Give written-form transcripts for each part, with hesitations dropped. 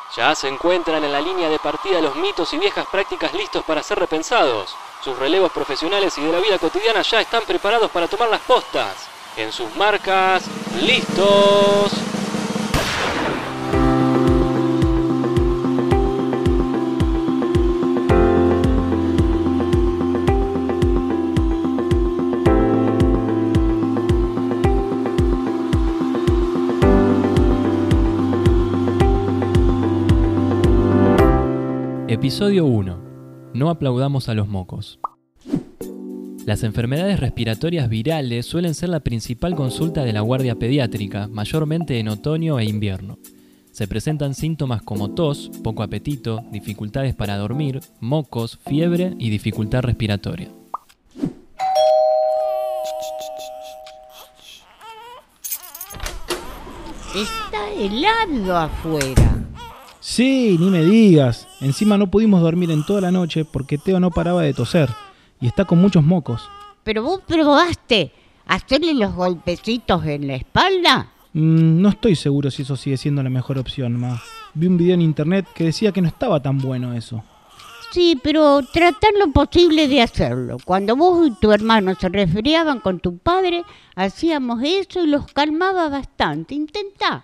Ya se encuentran en la línea de partida los mitos y viejas prácticas listos para ser repensados. Sus relevos profesionales y de la vida cotidiana ya están preparados para tomar las postas. En sus marcas, ¡listos! Episodio 1. No aplaudamos a los mocos. Las enfermedades respiratorias virales suelen ser la principal consulta de la guardia pediátrica, mayormente en otoño e invierno. Se presentan síntomas como tos, poco apetito, dificultades para dormir, mocos, fiebre y dificultad respiratoria. Está helado afuera. Sí, ni me digas. Encima no pudimos dormir en toda la noche porque Teo no paraba de toser y está con muchos mocos. ¿Pero vos probaste hacerle los golpecitos en la espalda? No estoy seguro si eso sigue siendo la mejor opción, ma. Vi un video en internet que decía que no estaba tan bueno eso. Sí, pero tratar lo posible de hacerlo. Cuando vos y tu hermano se resfriaban con tu padre, hacíamos eso y los calmaba bastante. Intentá.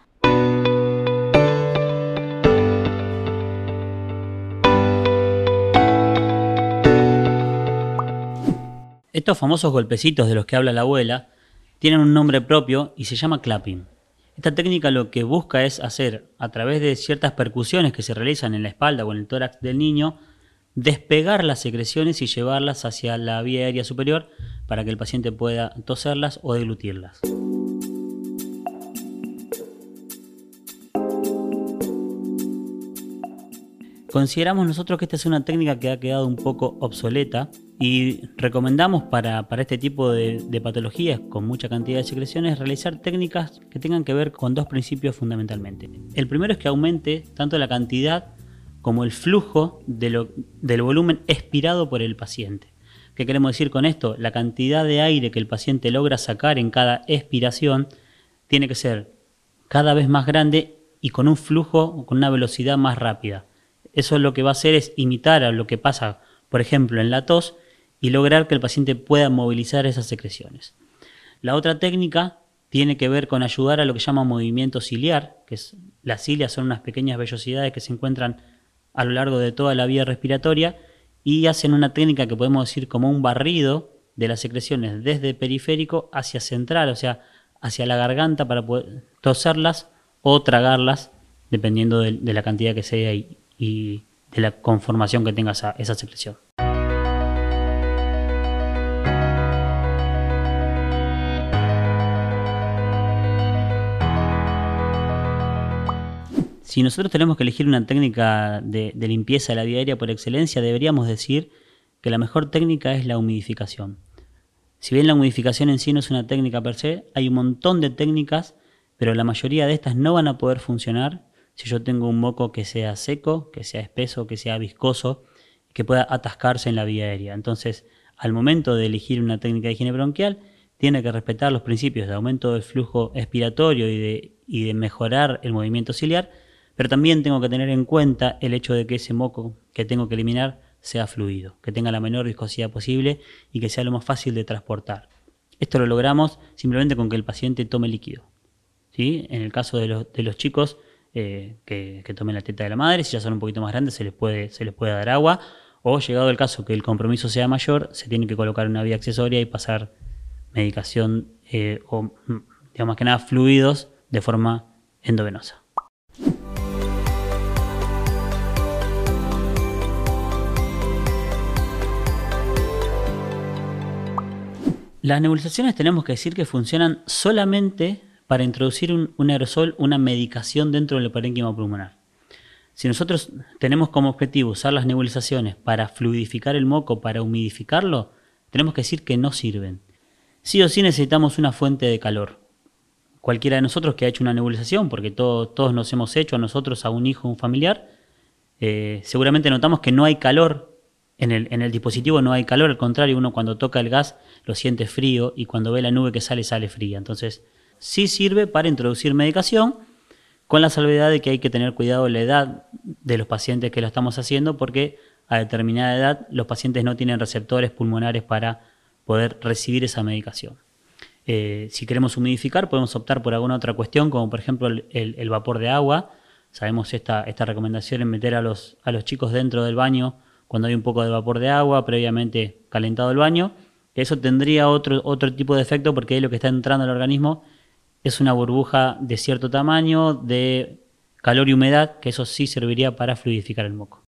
Estos famosos golpecitos de los que habla la abuela tienen un nombre propio y se llama clapping. Esta técnica lo que busca es hacer, a través de ciertas percusiones que se realizan en la espalda o en el tórax del niño, despegar las secreciones y llevarlas hacia la vía aérea superior para que el paciente pueda toserlas o deglutirlas. Consideramos nosotros que esta es una técnica que ha quedado un poco obsoleta y recomendamos para este tipo de patologías con mucha cantidad de secreciones realizar técnicas que tengan que ver con dos principios fundamentalmente. El primero es que aumente tanto la cantidad como el flujo del volumen expirado por el paciente. ¿Qué queremos decir con esto? La cantidad de aire que el paciente logra sacar en cada expiración tiene que ser cada vez más grande y con un flujo, con una velocidad más rápida. Eso lo que va a hacer es imitar a lo que pasa, por ejemplo, en la tos y lograr que el paciente pueda movilizar esas secreciones. La otra técnica tiene que ver con ayudar a lo que se llama movimiento ciliar, que es, las cilias son unas pequeñas vellosidades que se encuentran a lo largo de toda la vía respiratoria y hacen una técnica que podemos decir como un barrido de las secreciones desde periférico hacia central, o sea, hacia la garganta para poder toserlas o tragarlas, dependiendo de la cantidad que sea y de la conformación que tenga esa secreción. Si nosotros tenemos que elegir una técnica de limpieza de la vía aérea por excelencia, deberíamos decir que la mejor técnica es la humidificación. Si bien la humidificación en sí no es una técnica per se, hay un montón de técnicas, pero la mayoría de estas no van a poder funcionar si yo tengo un moco que sea seco, que sea espeso, que sea viscoso, que pueda atascarse en la vía aérea. Entonces, al momento de elegir una técnica de higiene bronquial, tiene que respetar los principios de aumento del flujo expiratorio y de mejorar el movimiento ciliar, pero también tengo que tener en cuenta el hecho de que ese moco que tengo que eliminar sea fluido, que tenga la menor viscosidad posible y que sea lo más fácil de transportar. Esto lo logramos simplemente con que el paciente tome líquido, ¿sí? En el caso de los chicos, que tomen la teta de la madre, si ya son un poquito más grandes se les puede dar agua, o llegado el caso que el compromiso sea mayor, se tiene que colocar una vía accesoria y pasar medicación o digamos más que nada fluidos de forma endovenosa. Las nebulizaciones tenemos que decir que funcionan solamente para introducir un aerosol, una medicación dentro del parénquima pulmonar. Si nosotros tenemos como objetivo usar las nebulizaciones para fluidificar el moco, para humidificarlo, tenemos que decir que no sirven. Sí o sí necesitamos una fuente de calor. Cualquiera de nosotros que ha hecho una nebulización, porque todos nos hemos hecho, a nosotros, a un hijo, a un familiar, seguramente notamos que no hay calor en el dispositivo, no hay calor, al contrario, uno cuando toca el gas lo siente frío y cuando ve la nube que sale fría. Entonces, sí sirve para introducir medicación con la salvedad de que hay que tener cuidado de la edad de los pacientes que lo estamos haciendo, porque a determinada edad los pacientes no tienen receptores pulmonares para poder recibir esa medicación. Si queremos humidificar, podemos optar por alguna otra cuestión, como por ejemplo el vapor de agua. Sabemos esta recomendación en meter a los chicos dentro del baño cuando hay un poco de vapor de agua, previamente calentado el baño. Eso tendría otro tipo de efecto, porque ahí lo que está entrando al organismo es una burbuja de cierto tamaño, de calor y humedad, que eso sí serviría para fluidificar el moco.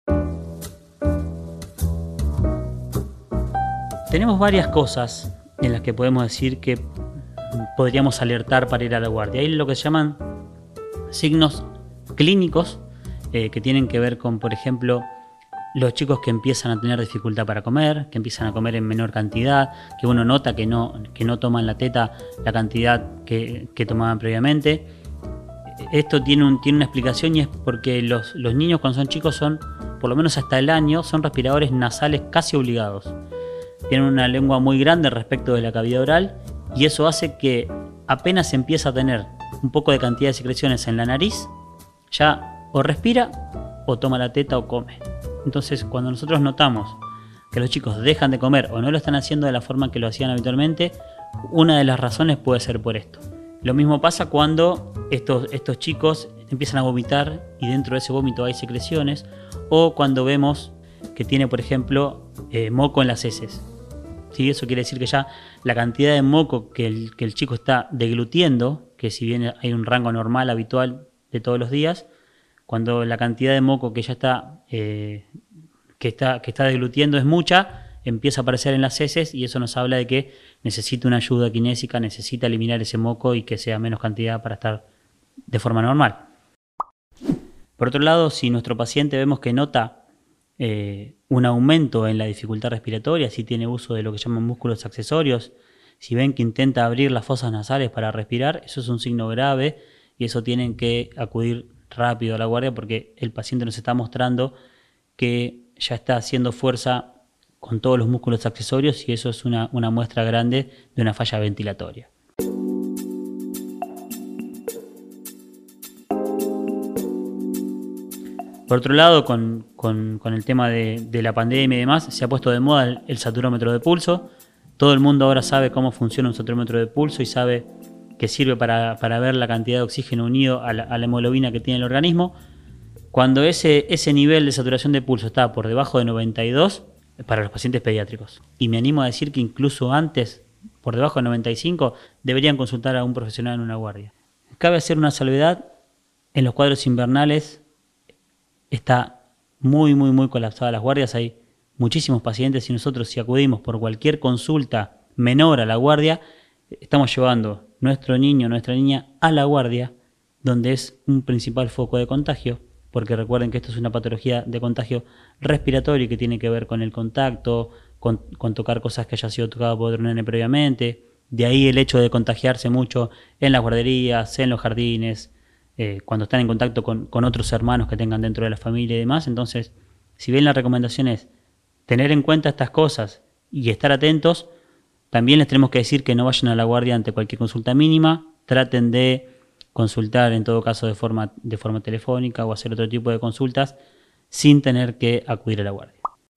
Tenemos varias cosas en las que podemos decir que podríamos alertar para ir a la guardia. Hay lo que se llaman signos clínicos que tienen que ver con, por ejemplo, los chicos que empiezan a tener dificultad para comer, que empiezan a comer en menor cantidad, que uno nota que no toman la teta la cantidad que tomaban previamente. Esto tiene una explicación, y es porque los niños cuando son chicos son, por lo menos hasta el año, son respiradores nasales casi obligados. Tienen una lengua muy grande respecto de la cavidad oral, y eso hace que apenas empieza a tener un poco de cantidad de secreciones en la nariz, ya o respira o toma la teta o come. Entonces, cuando nosotros notamos que los chicos dejan de comer o no lo están haciendo de la forma que lo hacían habitualmente, una de las razones puede ser por esto. Lo mismo pasa cuando estos chicos empiezan a vomitar y dentro de ese vómito hay secreciones, o cuando vemos que tiene, por ejemplo, moco en las heces. ¿Sí? Eso quiere decir que ya la cantidad de moco que el chico está deglutiendo, que si bien hay un rango normal, habitual de todos los días, cuando la cantidad de moco que ya está deglutiendo es mucha, empieza a aparecer en las heces, y eso nos habla de que necesita una ayuda kinésica, necesita eliminar ese moco y que sea menos cantidad para estar de forma normal. Por otro lado, si nuestro paciente vemos que nota un aumento en la dificultad respiratoria, si tiene uso de lo que llaman músculos accesorios, si ven que intenta abrir las fosas nasales para respirar, eso es un signo grave, y eso tienen que acudir rápido a la guardia, porque el paciente nos está mostrando que ya está haciendo fuerza con todos los músculos accesorios, y eso es una muestra grande de una falla ventilatoria. Por otro lado, con el tema de la pandemia y demás, se ha puesto de moda el saturómetro de pulso. Todo el mundo ahora sabe cómo funciona un saturómetro de pulso y sabe que sirve para ver la cantidad de oxígeno unido a la hemoglobina que tiene el organismo. Cuando ese nivel de saturación de pulso está por debajo de 92, para los pacientes pediátricos, y me animo a decir que incluso antes, por debajo de 95, deberían consultar a un profesional en una guardia. Cabe hacer una salvedad: en los cuadros invernales está muy colapsada las guardias, hay muchísimos pacientes, y nosotros, si acudimos por cualquier consulta menor a la guardia, estamos llevando nuestro niño, nuestra niña a la guardia, donde es un principal foco de contagio, porque recuerden que esto es una patología de contagio respiratorio que tiene que ver con el contacto, con tocar cosas que haya sido tocado por otro nene previamente. De ahí el hecho de contagiarse mucho en las guarderías, en los jardines, cuando están en contacto con otros hermanos que tengan dentro de la familia y demás. Entonces, si bien la recomendación es tener en cuenta estas cosas y estar atentos, también les tenemos que decir que no vayan a la guardia ante cualquier consulta mínima. Traten de consultar en todo caso de forma telefónica o hacer otro tipo de consultas sin tener que acudir a la guardia.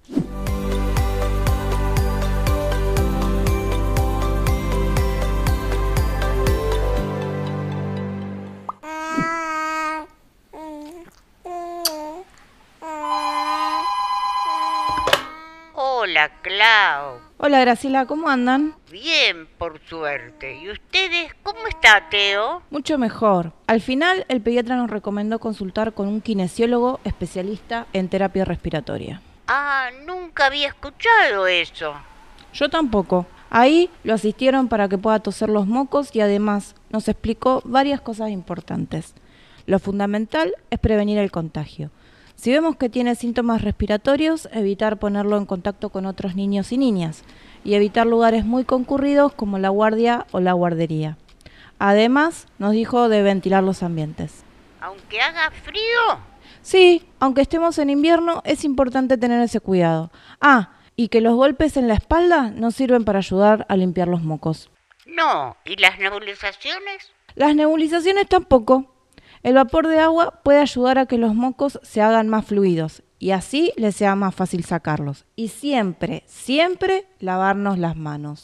Hola, Clau. Hola, Graciela, ¿cómo andan? Bien, por suerte. ¿Y ustedes? ¿Cómo está, Teo? Mucho mejor. Al final, el pediatra nos recomendó consultar con un kinesiólogo especialista en terapia respiratoria. Ah, nunca había escuchado eso. Yo tampoco. Ahí lo asistieron para que pueda toser los mocos y además nos explicó varias cosas importantes. Lo fundamental es prevenir el contagio. Si vemos que tiene síntomas respiratorios, evitar ponerlo en contacto con otros niños y niñas y evitar lugares muy concurridos como la guardia o la guardería. Además, nos dijo de ventilar los ambientes. ¿Aunque haga frío? Sí, aunque estemos en invierno, es importante tener ese cuidado. Ah, y que los golpes en la espalda nos sirven para ayudar a limpiar los mocos. No, ¿y las nebulizaciones? Las nebulizaciones tampoco. El vapor de agua puede ayudar a que los mocos se hagan más fluidos y así les sea más fácil sacarlos. Y siempre, siempre lavarnos las manos.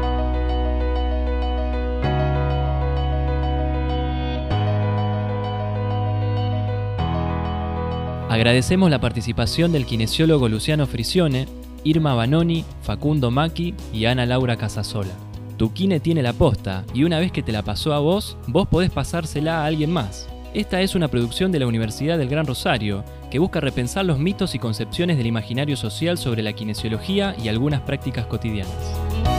Agradecemos la participación del kinesiólogo Luciano Frisione, Irma Banoni, Facundo Macchi y Ana Laura Casasola. Tu kine tiene la posta y una vez que te la pasó a vos, vos podés pasársela a alguien más. Esta es una producción de la Universidad del Gran Rosario que busca repensar los mitos y concepciones del imaginario social sobre la kinesiología y algunas prácticas cotidianas.